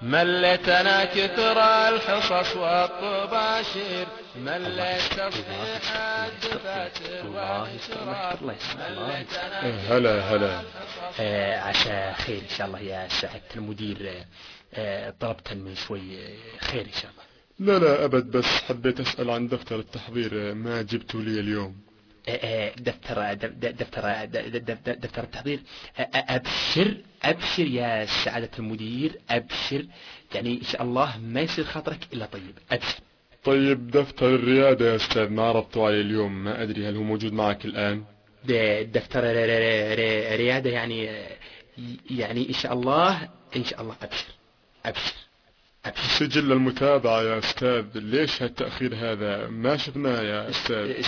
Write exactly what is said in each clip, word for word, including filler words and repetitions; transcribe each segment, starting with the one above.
ملتنا كثر الحصص والطباشير، ملت تصحيح الدفاتر والإشراف. هلا هلا. آه عسى خير إن شاء الله يا سعادة المدير. آه طلبت من شوي خير إن شاء الله. لا لا أبد، بس حبيت أسأل عن دفتر التحضير، ما جبته لي اليوم. دفتر دفتر دفتر التحضير. أبشر أبشر يا سعادة المدير، أبشر، يعني إن شاء الله ما يصير خاطرك إلا طيب، أبشر. طيب دفتر الريادة يا أستاذ ما عرضته علي اليوم، ما أدري هل هو موجود معك الآن؟ دفتر ريادة يعني يعني إن شاء الله إن شاء الله أبشر أبشر. سجل المتابعة يا أستاذ، ليش هالتأخير هذا؟ ما شفناه يا أستاذ.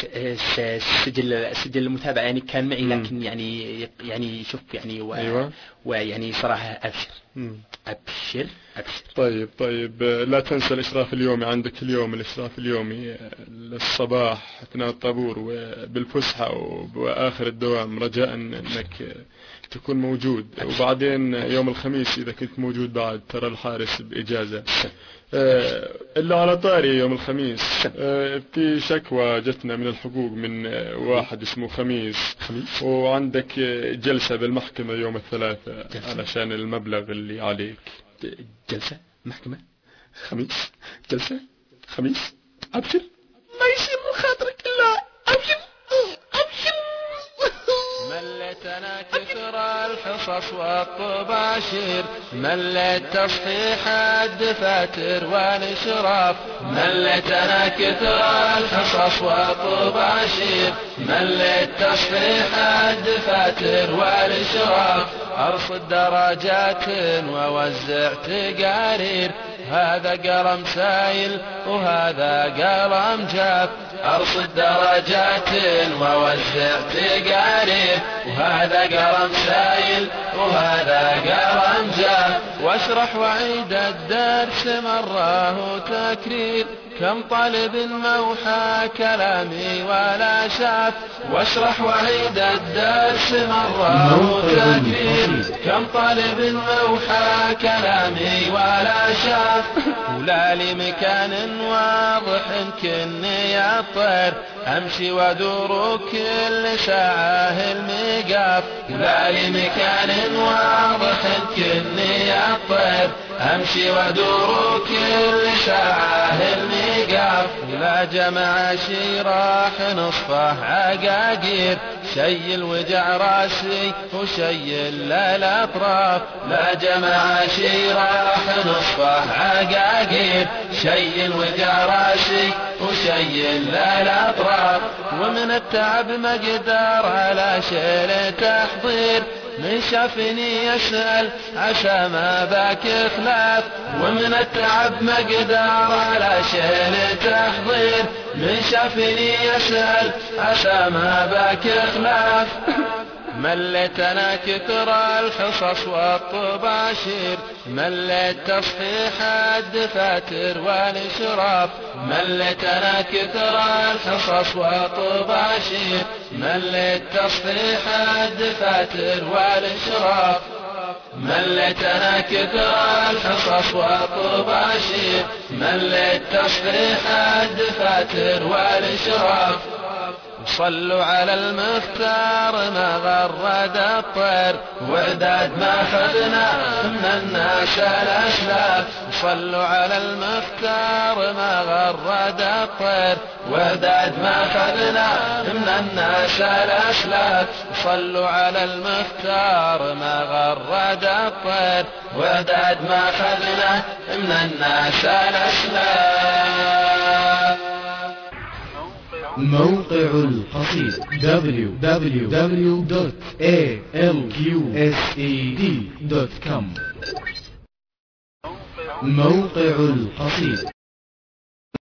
سجل سجل المتابعة يعني كان معي، لكن يعني يعني شوف يعني و... أيوة. ويعني صراحة أبشر. مم. أبشر أبشر. طيب طيب لا تنسى الإشراف اليومي، عندك اليوم الإشراف اليومي للصباح أثناء الطابور وبالفسحة وبآخر الدوام، رجاء أنك تكون موجود. وبعدين يوم الخميس إذا كنت موجود بعد ترى الحارس بإجازة. آه إلا على طاري يوم الخميس، آه في شكوى جتنا من الحقوق من آه واحد اسمه خميس. خميس. وعندك جلسة بالمحكمة يوم الثلاثاء علشان المبلغ اللي عليك. جلسة محكمة خميس، جلسة خميس. أبشر، ما يصير من خاطرك إلا أبشر أبشر. ملتنا كثر الحصص والطباشير، ملت تصحيح الدفاتر والإشراف. ملتنا كثر الحصص والطباشير، ملت تصحيح الدفاتر والإشراف. أرصد درجات ووزع تقارير، هذا قلم سايل وهذا قلم جاف. أرصد درجات ووزع تقارير، وهذا قلم سايل وهذا قلم جاف. واشرح وعيد الدرس مرة تكرير، كم طالب موحى كلامي ولا شاف. واشرح وعيد الدرس مرة تكرير، كم طالب موحى كلامي ولا شاف. ولا لي مكان واضح كني الطير، أمشي وادور كل ساعة المقاف. ولا لي مكان واضح كني الطير، أمشي وادور كل ساعة المقاف. لا جمع شي راح نصفه عقاقير، شي الوجع راسي وشي الأطراف. لا جمع شي راح نصفه عقاقير، شي الوجع راسي وشي الأطراف. ومن التعب مقدار على شيل تحضير، من شافني يسأل عسى ما باك خلاف. ومن التعب مقدار على شيل تحضير، من شافني يسأل عسى ما باك خلاف. ملتنا كثر الحصص والطباشير، ملت تصحيح الدفاتر والإشراف. ملتنا كثر الحصص والطباشير، ملت تصحيح الدفاتر والإشراف. ملتنا كثر الحصص والطباشير، ملت تصحيح الدفاتر والإشراف. صلوا على المختار ما غرد الطير، وعداد ما خذنا من الناس الأسلاف. صلوا على المختار ما غرد الطير، وعداد ما خذنا من الناس الأسلاف. صلوا على المختار ما غرد الطير، وعداد ما خذنا من الناس الأسلاف. موقع القصيد دبليو دبليو دبليو دوت إيه إل كيو إس إي دي دوت كوم. موقع القصيد.